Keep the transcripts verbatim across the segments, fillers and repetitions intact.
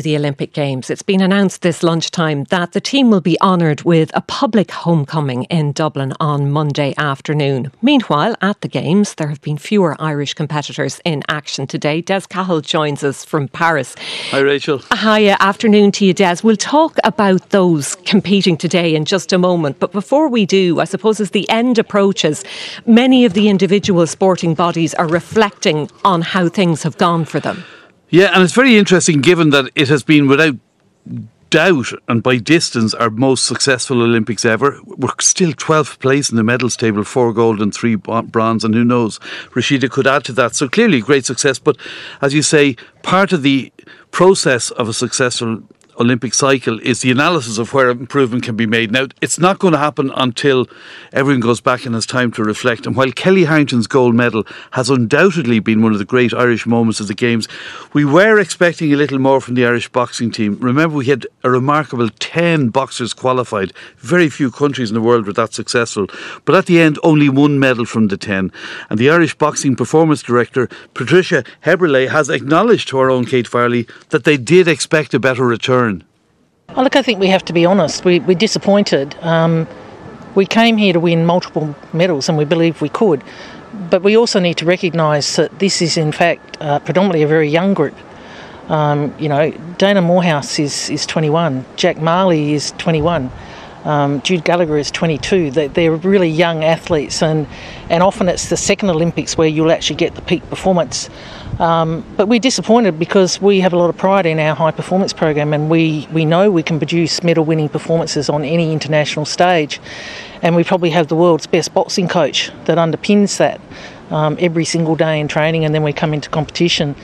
the Olympic Games. It's been announced this lunchtime that the team will be honoured with a public homecoming in Dublin on Monday afternoon. Meanwhile, at the Games, there have been fewer Irish competitors in action today. Des Cahill joins us from Paris. Hi, Rachel. Hi, uh, afternoon to you, Des. We'll talk about those competing today in just a moment. But before we do, I suppose as the end approaches, many of the individual sporting bodies are reflecting on how things have gone for them. Yeah, and it's very interesting given that it has been without doubt and by distance our most successful Olympics ever. We're still twelfth place in the medals table, four gold and three bronze, and who knows, Rashida could add to that. So clearly great success, but as you say, part of the process of a successful Olympic cycle is the analysis of where improvement can be made. Now, it's not going to happen until everyone goes back and has time to reflect. And while Kelly Harrington's gold medal has undoubtedly been one of the great Irish moments of the Games, we were expecting a little more from the Irish boxing team. Remember, we had a remarkable ten boxers qualified. Very few countries in the world were that successful. But at the end, only one medal from the ten. And the Irish boxing performance director, Patricia Heberle, has acknowledged to our own Kate Farley that they did expect a better return. Oh, look, I think we have to be honest. We, we're disappointed. Um, we came here to win multiple medals and we believe we could. But we also need to recognise that this is, in fact, uh, predominantly a very young group. Um, you know, Dana Morehouse is, is twenty-one. Jack Marley is twenty-one. Um, Jude Gallagher is twenty-two. They're, they're really young athletes, and, and often it's the second Olympics where you'll actually get the peak performance. Um, but we're disappointed because we have a lot of pride in our high performance program, and we, we know we can produce medal winning performances on any international stage, and we probably have the world's best boxing coach that underpins that um, every single day in training, and then we come into competition.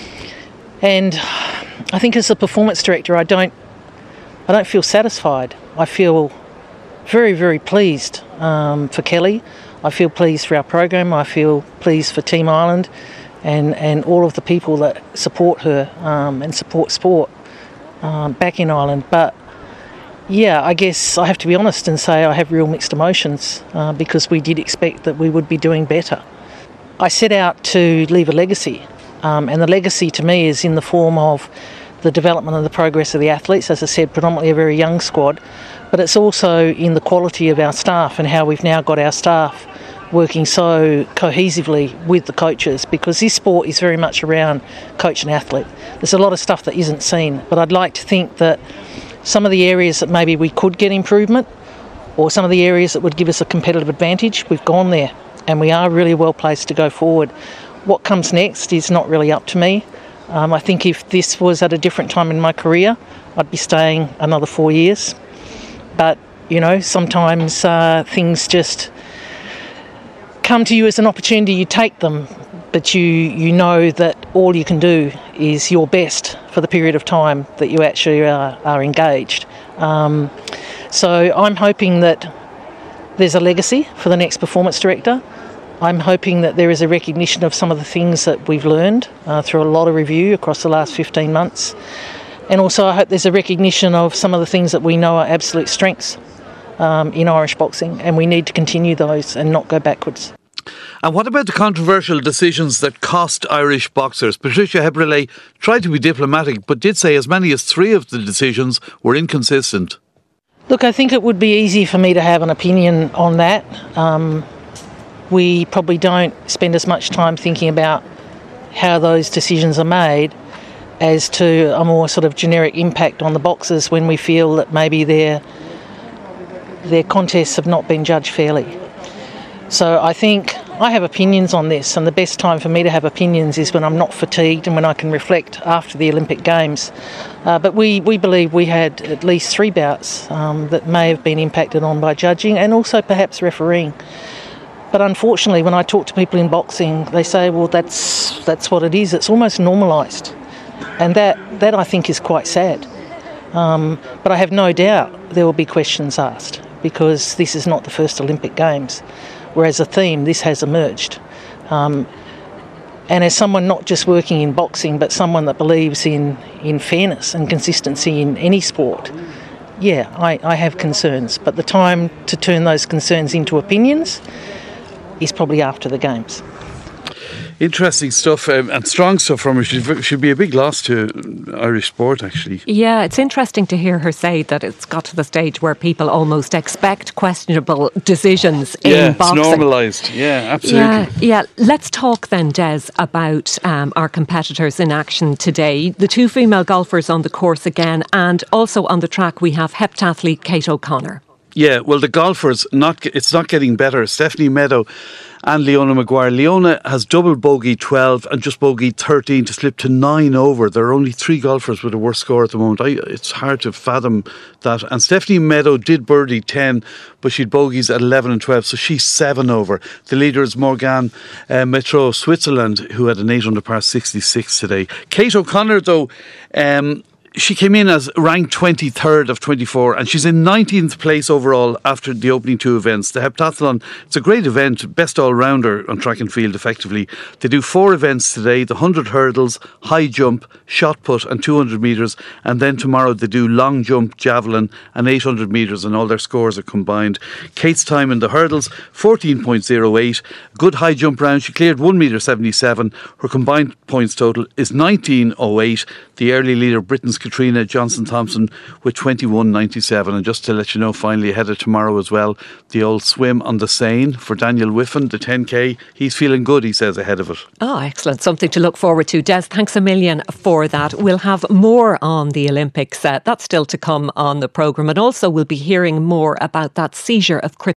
And I think as a performance director, I don't I don't feel satisfied. I feel very, very pleased um, for Kelly. I feel pleased for our program. I feel pleased for Team Ireland and, and all of the people that support her um, and support sport um, back in Ireland. But yeah, I guess I have to be honest and say I have real mixed emotions uh, because we did expect that we would be doing better. I set out to leave a legacy, um, and the legacy to me is in the form of the development and the progress of the athletes, as I said, predominantly a very young squad, but it's also in the quality of our staff and how we've now got our staff working so cohesively with the coaches, because this sport is very much around coach and athlete. There's a lot of stuff that isn't seen, but I'd like to think that some of the areas that maybe we could get improvement, or some of the areas that would give us a competitive advantage, we've gone there and we are really well placed to go forward. What comes next is not really up to me. Um, I think if this was at a different time in my career, I'd be staying another four years. But, you know, sometimes uh, things just come to you as an opportunity, you take them, but you, you know that all you can do is your best for the period of time that you actually are, are engaged. Um, so I'm hoping that there's a legacy for the next performance director. I'm hoping that there is a recognition of some of the things that we've learned uh, through a lot of review across the last fifteen months. And also I hope there's a recognition of some of the things that we know are absolute strengths um, in Irish boxing, and we need to continue those and not go backwards. And what about the controversial decisions that cost Irish boxers? Patricia Heberle tried to be diplomatic, but did say as many as three of the decisions were inconsistent. Look, I think it would be easy for me to have an opinion on that. Um, we probably don't spend as much time thinking about how those decisions are made as to a more sort of generic impact on the boxers when we feel that maybe their their contests have not been judged fairly. So I think I have opinions on this, and the best time for me to have opinions is when I'm not fatigued and when I can reflect after the Olympic Games. Uh, but we, we believe we had at least three bouts um, that may have been impacted on by judging and also perhaps refereeing. But unfortunately, when I talk to people in boxing, they say, well, that's that's what it is. It's almost normalised. And that, that I think is quite sad. Um, but I have no doubt there will be questions asked, because this is not the first Olympic Games, whereas a theme, this has emerged. Um, and as someone not just working in boxing, but someone that believes in, in fairness and consistency in any sport, yeah, I, I have concerns. But the time to turn those concerns into opinions is probably after the Games. Interesting stuff um, and strong stuff from her. Should, should be a big loss to Irish sport, actually. Yeah, it's interesting to hear her say that it's got to the stage where people almost expect questionable decisions yeah, in boxing. It's normalised. Yeah, absolutely. Yeah, yeah. Let's talk then, Des, about um, our competitors in action today. The two female golfers on the course again, and also on the track we have heptathlete Kate O'Connor. Yeah, well, the golfers, not it's not getting better. Stephanie Meadow and Leona Maguire. Leona has double bogey twelve and just bogey thirteen to slip to nine over. There are only three golfers with a worse score at the moment. I, it's hard to fathom that. And Stephanie Meadow did birdie ten, but she'd bogeys at eleven and twelve, so she's seven over. The leader is Morgane uh, Metro, Switzerland, who had an eight under par sixty-six today. Kate O'Connor, though, um, she came in as ranked twenty-third of twenty-four, and she's in nineteenth place overall after the opening two events. The heptathlon, it's a great event, best all-rounder on track and field effectively. They do four events today, the one hundred hurdles, high jump, shot put and two hundred metres, and then tomorrow they do long jump, javelin and eight hundred metres, and all their scores are combined. Kate's time in the hurdles, fourteen point oh eight, good high jump round, she cleared one metre seventy-seven, her combined points total is nineteen oh eight. The early leader, Britain's Katrina Johnson-Thompson, with twenty-one ninety-seven. And just to let you know, finally ahead of tomorrow as well, the old swim on the Seine for Daniel Whiffen, the ten K. He's feeling good, he says, ahead of it. Oh, excellent. Something to look forward to. Des, thanks a million for that. We'll have more on the Olympics. Uh, that's still to come on the programme. And also we'll be hearing more about that seizure of